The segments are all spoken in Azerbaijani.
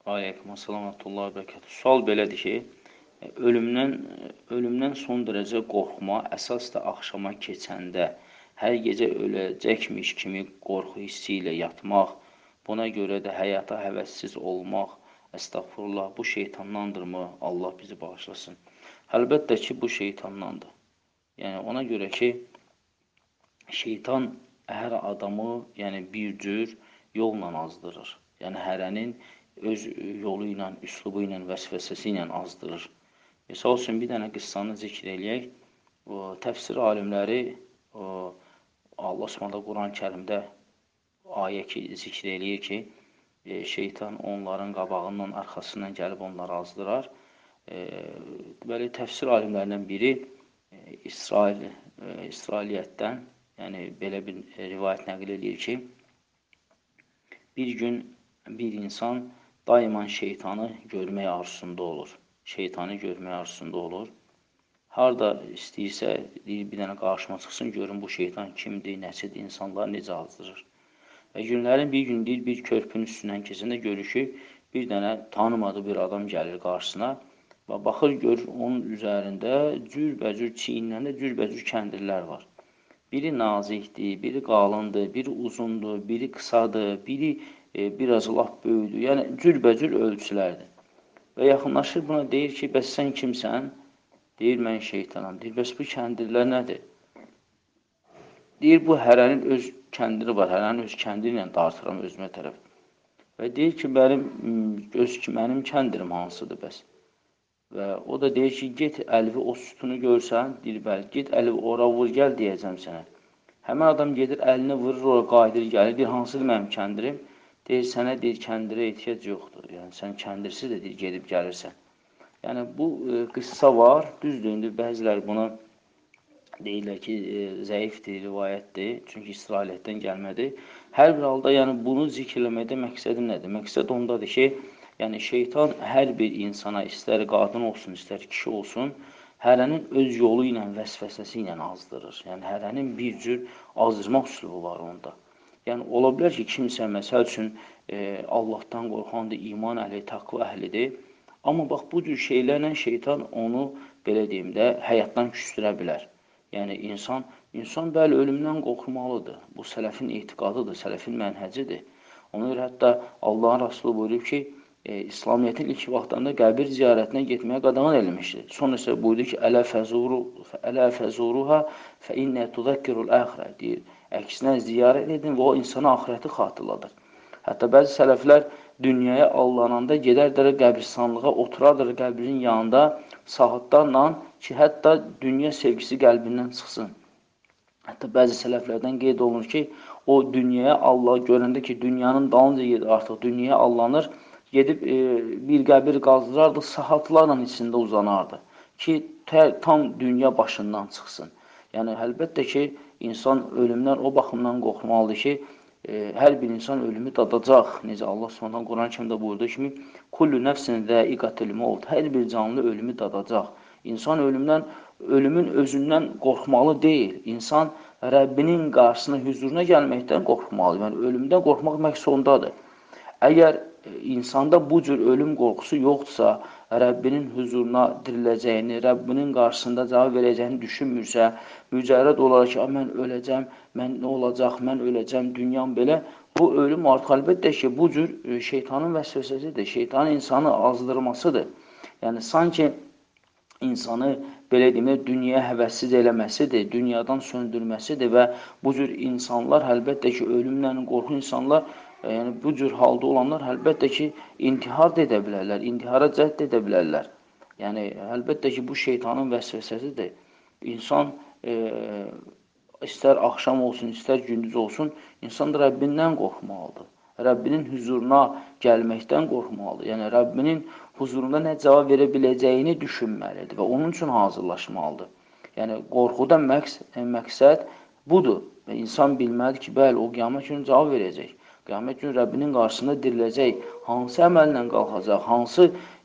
Aleyküm assalam və rahmetullah və bərəkətuhu. Sual belədir ki, ölümdən son dərəcə qorxma, əsas da axşama keçəndə hər gecə öləcəkmiş kimi qorxu hissi ilə yatmaq, buna görə də həyata həvəssiz olmaq, əstəğfurullah, bu şeytandandırmı? Allah bizi bağışlasın. Əlbəttə ki, bu şeytandandır. Yəni, ona görə ki, şeytan hər adamı bir cür yolla azdırır. Yəni, hərənin öz yolu ilə, üslubu ilə, vəsvəsəsi ilə azdırır. Misal üçün, bir dənə qıssanı zikr eləyək. Təfsir alimləri Allah Subhanahu Quran-ı Kərimdə ayə zikr eləyir ki, şeytan onların qabağından, arxasından gəlib onları azdırar. Deməli, təfsir alimlərindən biri İsrailiyyətdən, yəni belə bir rivayət nəql edir ki, bir gün bir insan daima şeytanı görmək arzusunda olur. Şeytanı görmək arzusunda olur. Harada istəyirsə, bir dənə qarşıma çıxsın, görün bu şeytan kimdir, nəsidir, insanlar necə azdırır. Və günlərin bir gün deyir, bir körpünün üstündən keçəndə görür ki, bir dənə tanımadığı bir adam gəlir qarşısına və baxır, görür, onun üzərində cürbəcür çiyinlərində cürbəcür kəndirlər var. Biri nazikdir, biri qalındır, biri uzundur, biri qısadır, biri biraz lap böyüdür. Yəni, cürbəcür ölçülərdir. Və yaxınlaşır buna, deyir ki, bəs sən kimsən? Deyir, mən şeytanam. Deyir, bəs bu kəndirlər nədir? Deyir, bu hərənin öz kəndiri var, hərənin öz kəndiri ilə dartıram özümə tərəf. Və deyir ki, mənim kəndirim hansıdır bəs? Və o da deyir ki, get əlvi o sütunu görsən, deyir, bəli, get əlvi ora vur, gəl deyəcəm sənə. Həmən adam gedir, əlini vurur, ora qayıdır, gəlir, deyir, hansıdır mənim kəndirim? Deyir, sənə deyir, kəndirə ehtiyac yoxdur. Yəni, sən kəndirsiz də deyir, gedib gəlirsən. Yəni, bu qıssa var, düzdür, indi bəzilər buna deyirlər ki, zəifdir, rivayətdir, çünki İsrailiyyətdən gəlmədir. Hər bir halda, yəni, bunu zikirləməkdə məqsədim nədir? Məqsəd ondadır ki, yəni, şeytan hər bir insana, istər qadın olsun, istər kişi olsun, hərənin öz yolu ilə, vəsvəsəsi ilə azdırır. Yəni, hərənin bir cür azdırmaq üslubu var onda. Yəni, ola bilər ki, kimsə, məsəl üçün, Allahdan qorxandır, iman əhli, təqva əhlidir. Amma bax, bu cür şeylərlə şeytan onu, belə deyim də, həyatdan küstürə bilər. Yəni, insan bəli, ölümdən qorxmalıdır. Bu, sələfin etiqadıdır, sələfin mənhəcidir. Ona görə hətta Allahın Rasulü buyurub ki, İslamiyyətin ilk vaxtlarında qəbir ziyarətinə getməyə qadağan edilmişdir. Sonra isə buyurdu ki, Ələ fəzuruha fə innə tudəkkirul əxirə deyir. Əksinə ziyarət edin və o insana axirəti xatırladır. Hətta bəzi sələflər dünyaya allananda gedərdilər qəbristanlığa, oturardır qəbrin yanında saatlarla ki, hətta dünya sevgisi qəlbindən çıxsın. Hətta bəzi sələflərdən qeyd olunur ki, o dünyaya Allah görəndə ki, dünyanın dalınca gedir artıq, dünyaya allanır, gedib bir qəbir qazdırardı, saatlarla içində uzanardı ki, tam dünya başından çıxsın. Yəni, əlbəttə ki, insan ölümdən o baxımdan qorxmalıdır ki, hər bir insan ölümü dadacaq. Necə Allah Subhanahu Quran-ı Kərimdə buyurduğu kimi, kullu nəfsin zəiqatul maut. Hər bir canlı ölümü dadacaq. İnsan ölümün özündən qorxmalı deyil. İnsan Rəbbinin qarşısına, hüzuruna gəlməkdən qorxmalıdır. Yəni, ölümdən qorxmaq məqsəd ondadır. Əgər insanda bu cür ölüm qorxusu yoxdursa, Rəbbinin huzuruna diriləcəyini, Rəbbinin qarşısında cavab verəcəyini düşünmürsə, mücərrəd olaraq ki, mən öləcəm, mən nə olacaq, mən öləcəm, dünyam belə, bu ölüm artıq əlbəttə ki, bu cür şeytanın vəsvəsəsidir, şeytanın insanı azdırmasıdır. Yəni, sanki insanı, belə deyim, dünyaya həvəssiz eləməsidir, dünyadan söndürməsidir və bu cür insanlar, əlbəttə ki, ölümlə qorxu insanlar, yəni bu cür halda olanlar əlbəttə ki, intihar da edə bilərlər, intihara cəhd edə bilərlər. Yəni, əlbəttə ki, bu şeytanın vəsvəsəsidir. İnsan istər axşam olsun, istər gündüz olsun, insan da Rəbbindən qorxmalıdır. Rəbbinin huzuruna gəlməkdən qorxmalıdır. Yəni, Rəbbinin huzurunda nə cavab verə biləcəyini düşünməlidir və onun üçün hazırlaşmalıdır. Yəni, qorxudan məqsəd budur. Və insan bilməlidir ki, bəli, o qiyamət günü cavab verəcək. Qiyamət günü Rəbbinin qarşısında diriləcək, hansı əməllə qalxacaq, hansı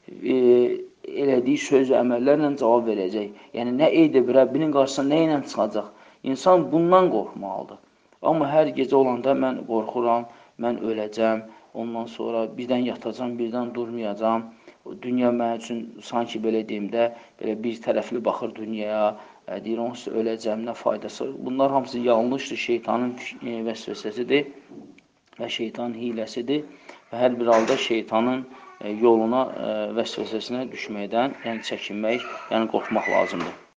elədiyi söz əməllərlə cavab verəcək. Yəni, nə edib, Rəbbinin qarşısında nə ilə çıxacaq? İnsan bundan qorxmalıdır. Amma hər gecə olanda mən qorxuram, mən öləcəm, ondan sonra birdən yatacam, birdən durmayacam. Dünya mənim üçün sanki belə deyim də, belə bir tərəfli baxır dünyaya, deyir onsuz öləcəm, nə faydası. Bunlar hamısı yanlışdır, şeytanın vəsvəsəsidir və şeytanın hiləsidir və hər bir halda şeytanın yoluna, vəsvəsəsinə düşməkdən, yəni çəkinmək, yəni qorxmaq lazımdır.